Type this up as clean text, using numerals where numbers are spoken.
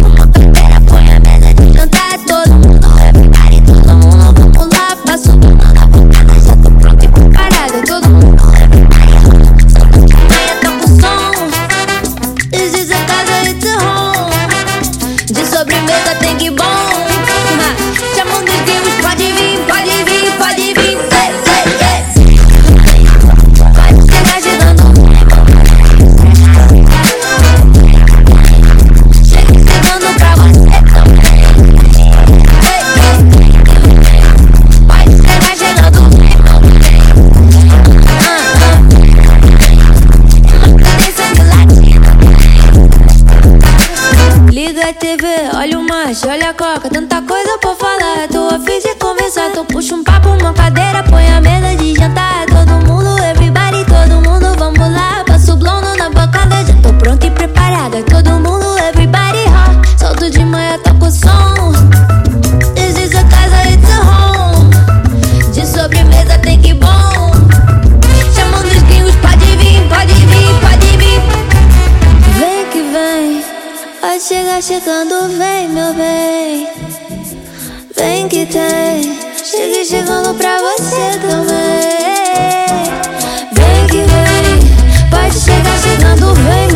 uma pera, põe a mesa de jantar. Todo mundo everybody, todo mundo vamos lá. Passo o mundo na bancada, já tô pronto e preparada. Todo mundo everybody, solta que manhã tá com som. This is a casa, it's a home. De sobremesa tem que bom. Chamando os gringos, pode vir, pode vir, pode vir. Pode chegar chegando. Chegando pra você também. Pode chegar chegando. Tem sangue latino. Liga a TV, olha o macho, olha a coca, tanta coisa pra falar. Tô a fim de conversar, tô puxa um papo, uma cadeira, põe a mesa de jantar. Todo mundo, everybody, todo mundo, vamos lá. Passo o blono na bancada, já tô pronta e preparada. Todo mundo, everybody, ha. Solto de manhã, toco o som. This is a casa, it's a home. De sobremesa tem que bom. Chamando os gringos, pode vir, pode vir, pode vir. Vem que vem, pode chegar chegando, vem meu bem. Vem que tem, cheguei chegando pra você também. Vem que vem, pode chegar chegando, vem